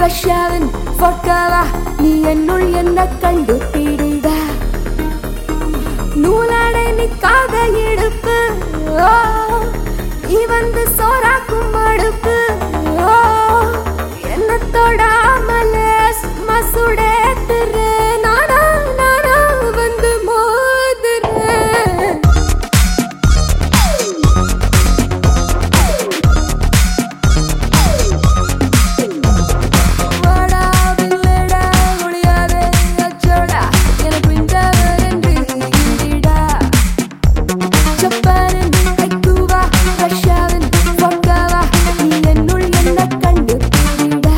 ரஷ்யாவின் vodka-வா நீ என்னுள் என்ன கண்டுபிடிட நூலாடை நிக்காத இடுப்பு நீ வந்து சோறாக்கும் அடுப்பு என்ன தொடாமல மசுடேத்துற நானா நானா வந்து மோதுறேன் வாடா வில்லடா முடியாதே அச்சோடா எனக்கு இந்தவர் என்று இடிடா ஜப்பானின் ஹைக்கூவா ரஷ்யாவின் vodka-வா நீ என்னுள் என்ன கண்டுபிடிடா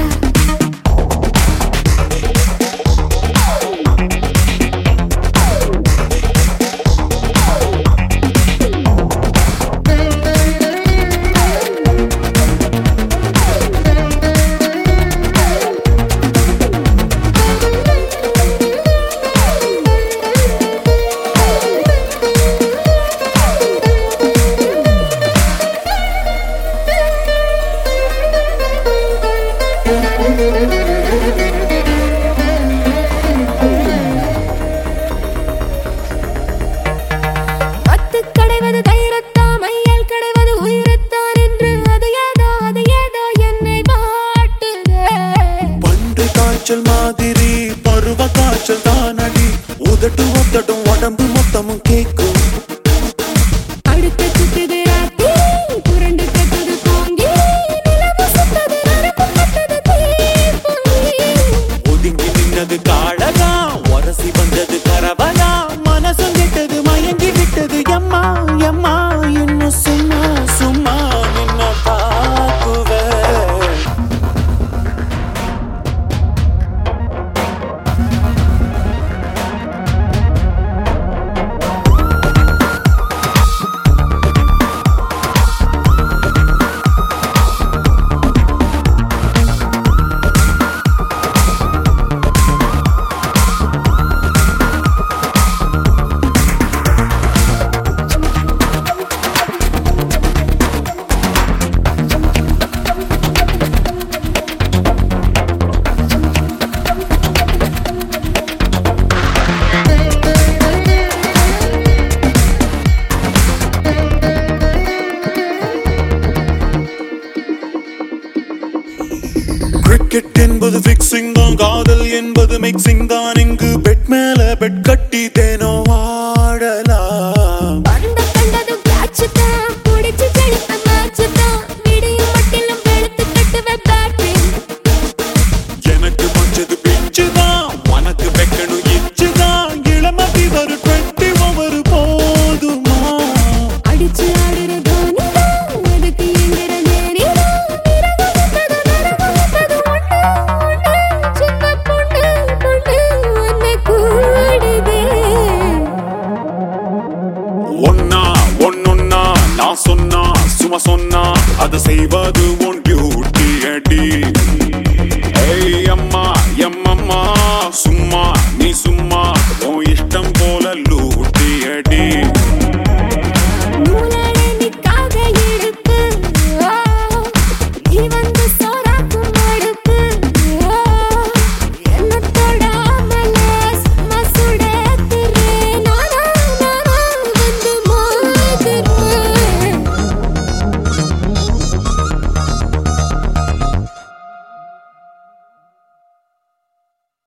மத்து கடைவது தைரத்தான் மையல் கடைவது உயிரத்தான் என்று அது ஏதோ என்னை வாட்டுதே பண்டு காய்ச்சல் மாதிரி பருவ காய்ச்சல் தானடி உதட்டு ஒத்தட்டும் உடம்பு மொத்தமும் கேக்கும் அடுத்த சுத்துது ராத்தி புரண்டு கட்டுது போங்கி நிலவு சுத்தது நரம்பு கட்டது தீப்பொங்கி ஒதுங்கி நின்னது காடகா உரசி வந்தது கரவலா மனசும் கெட்டது மயங்கி விட்டது எம்மா எம்மா இன்னும் சும்மா சும்மா நின்ன பாக்குவே கிரிக்கெட் என்பது ஃபிக்ஸிங் தான் காதல் என்பது மிக்சிங் தான் இங்கு பெட் மேல பெட் கட்டி தேனோ ஆடலாம் பண்ட கண்டதும் கேட்ச் தான் புடிச்சு செலுத்த மேட்ச் தான் விடியும் மட்டிலும் வெளுத்து கட்டுவே பேட்டிங் எனக்கு மஞ்சது பிச்சு தான் உனக்கு வைக்கணும் இச்சு தான் இளமதி ஒரு 20 ஓவர் போதுமா அடிச்சு ஆடுற தோனி தான் அதுக்கு எங்கிற நேரி தான் நிறகுத்தது நரகுத்தது ஒண்ணு சின்ன பொண்ணு உன்னை கூடுதே ஒன்னொன்னா நான் சொன்னா சும்மா சொன்னா அது செய்வது உன் டியூட்டி அடி